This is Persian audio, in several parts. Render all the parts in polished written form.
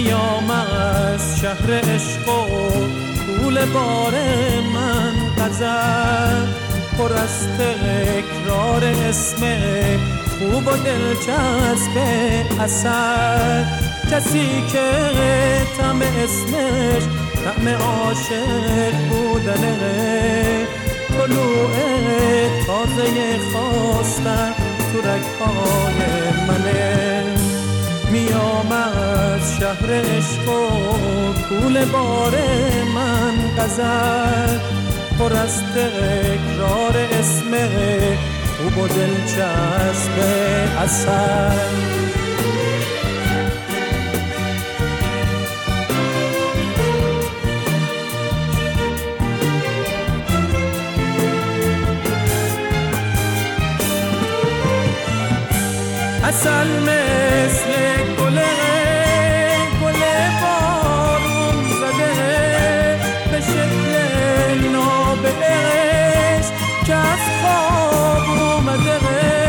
میام از شهر عشق و طول بار من غزل پر از تکرار اسم خوب و دلچسب اثر، کسی که طعم اسمش طعم عاشق بودنه، طلوع تازه خواستن تو رگ‌های منه. میام از شهر عشق و طول بار من غزل پر از تکرار اسم خوب و دلچسب اثر. عسل مثل گل بارون زده به شکل نابعش که از خواب اومده،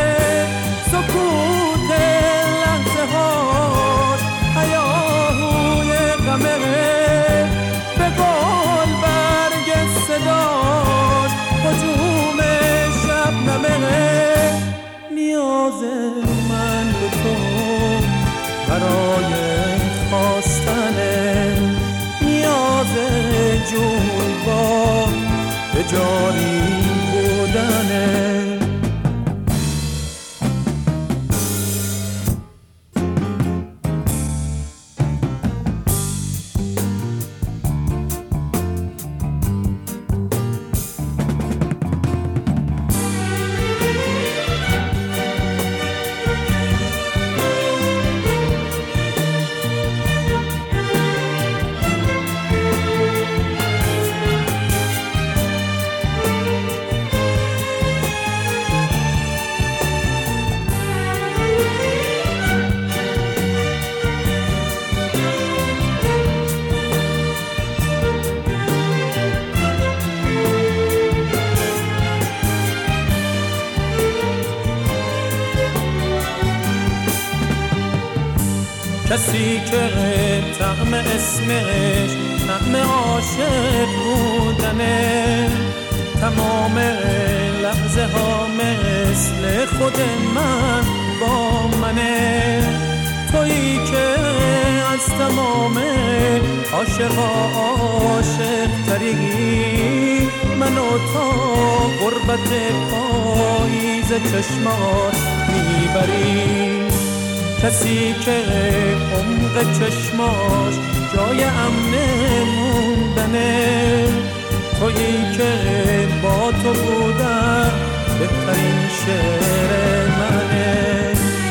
سکوت لحظه هاش هیاهوی غمه، به گل برگ صداش هجوم شبنمه. نیاز من به تو برای خواستنه، نیاز جون با به جاری بودنه. کسی که طعم اسمش طعم عاشق بودنه، تمام لحظه ها مثل خود من با منه. تویی که از تمام عاشقا عاشق تری، منو تا غربت پاییز چشمات میبری. کسی که عمق چشماش جای امن موندنه، تویی که با تو بودن بهترین شعر منه.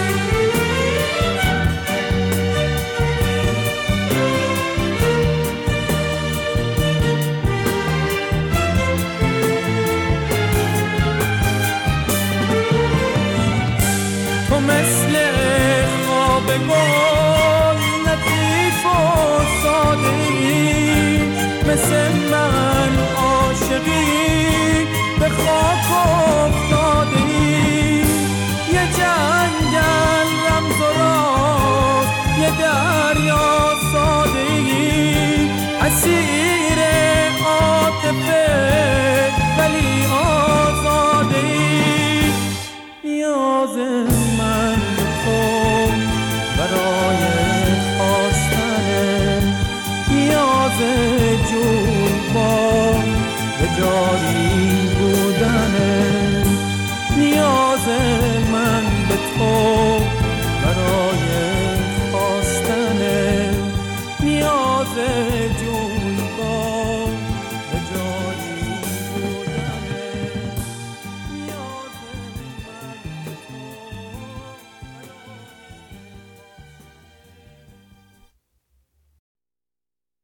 تو مثل خواب گل لطیف و ساده‌ای، مثل من عاشقی به خاک افتاده‌ای. یه جنگل رمز و راز، یه دریا ساده‌ای، اسیر عاطفه ولی آزاده‌ای. نیاز